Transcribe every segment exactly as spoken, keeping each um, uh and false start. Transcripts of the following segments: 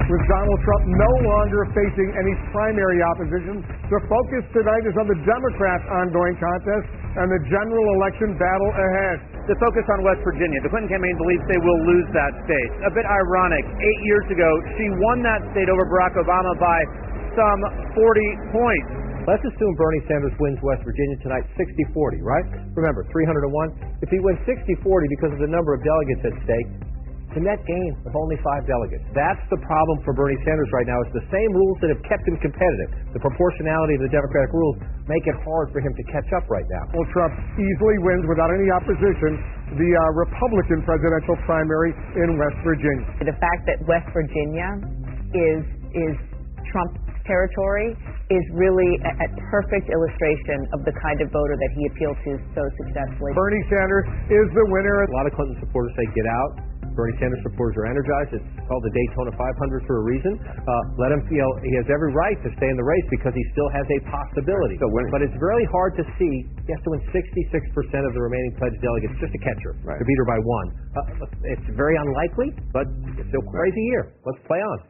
With Donald Trump no longer facing any primary opposition, the focus tonight is on the Democrats' ongoing contest and the general election battle ahead. The focus on West Virginia. The Clinton campaign believes they will lose that state. A bit ironic. Eight years ago, she won that state over Barack Obama by some forty points. Let's assume Bernie Sanders wins West Virginia tonight sixty forty, right? Remember, three hundred to one. If he wins sixty forty because of the number of delegates at stake, it's a net gain of only five delegates. That's the problem for Bernie Sanders right now. It's the same rules that have kept him competitive. The proportionality of the Democratic rules make it hard for him to catch up right now. Well, Trump easily wins without any opposition the uh, Republican presidential primary in West Virginia. The fact that West Virginia is is Trump's territory is really a, a perfect illustration of the kind of voter that he appealed to so successfully. Bernie Sanders is the winner. A lot of Clinton supporters say get out. Bernie Sanders supporters are energized. It's called the Daytona five hundred for a reason. Uh, let him feel he has every right to stay in the race because he still has a possibility. But it's really hard to see. He has to win sixty-six percent of the remaining pledged delegates just to catch her, right. to beat her by one. Uh, it's very unlikely, but it's still a crazy year. Let's play on.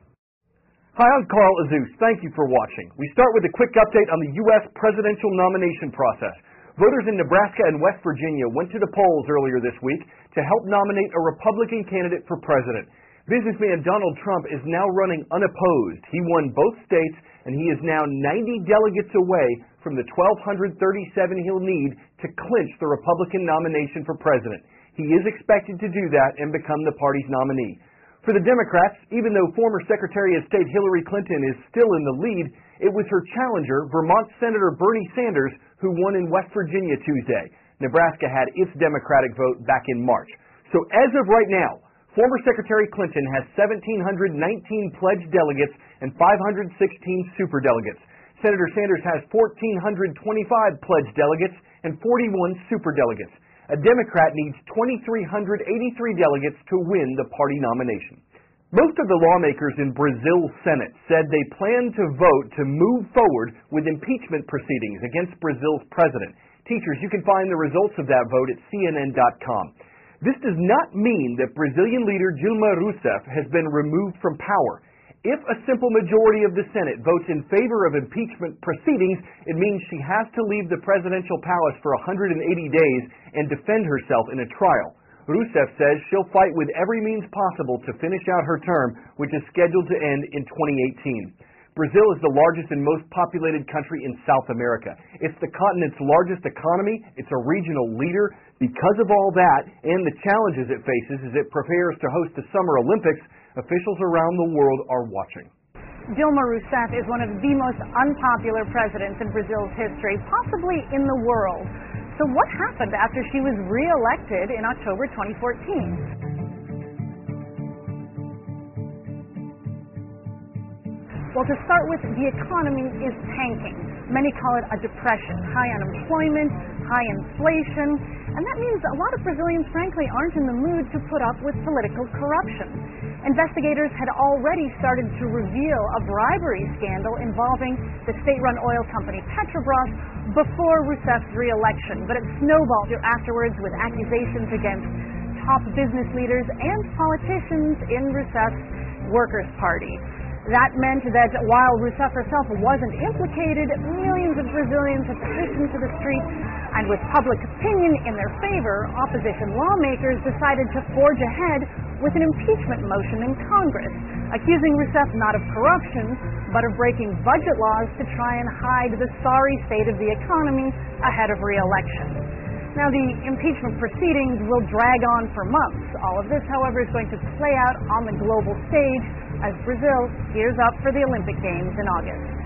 Hi, I'm Carl Azuz. Thank you for watching. We start with a quick update on the U S presidential nomination process. Voters in Nebraska and West Virginia went to the polls earlier this week to help nominate a Republican candidate for president. Businessman Donald Trump is now running unopposed. He won both states, and he is now ninety delegates away from the one thousand two hundred thirty-seven he'll need to clinch the Republican nomination for president. He is expected to do that and become the party's nominee. For the Democrats, even though former Secretary of State Hillary Clinton is still in the lead, it was her challenger, Vermont Senator Bernie Sanders, who won in West Virginia Tuesday. Nebraska had its Democratic vote back in March. So as of right now, former Secretary Clinton has one thousand seven hundred nineteen pledged delegates and five hundred sixteen superdelegates. Senator Sanders has one thousand four hundred twenty-five pledged delegates and forty-one superdelegates. A Democrat needs two thousand three hundred eighty-three delegates to win the party nomination. Most of the lawmakers in Brazil's Senate said they plan to vote to move forward with impeachment proceedings against Brazil's president. Teachers, you can find the results of that vote at C N N dot com. This does not mean that Brazilian leader Dilma Rousseff has been removed from power. If a simple majority of the Senate votes in favor of impeachment proceedings, it means she has to leave the presidential palace for one hundred eighty days and defend herself in a trial. Rousseff says she'll fight with every means possible to finish out her term, which is scheduled to end in twenty eighteen. Brazil is the largest and most populated country in South America. It's the continent's largest economy. It's a regional leader. Because of all that and the challenges it faces as it prepares to host the Summer Olympics, officials around the world are watching. Dilma Rousseff is one of the most unpopular presidents in Brazil's history, possibly in the world. So what happened after she was re-elected in October twenty fourteen? Well, to start with, the economy is tanking. Many call it a depression. High unemployment, high inflation, and that means a lot of Brazilians, frankly, aren't in the mood to put up with political corruption. Investigators had already started to reveal a bribery scandal involving the state-run oil company Petrobras before Rousseff's re-election, but it snowballed afterwards with accusations against top business leaders and politicians in Rousseff's Workers' Party. That meant that while Rousseff herself wasn't implicated, millions of Brazilians had petitioned to the street, and with public opinion in their favor, opposition lawmakers decided to forge ahead with an impeachment motion in Congress, accusing Rousseff not of corruption, but of breaking budget laws to try and hide the sorry state of the economy ahead of re-election. Now, the impeachment proceedings will drag on for months. All of this, however, is going to play out on the global stage as Brazil gears up for the Olympic Games in August.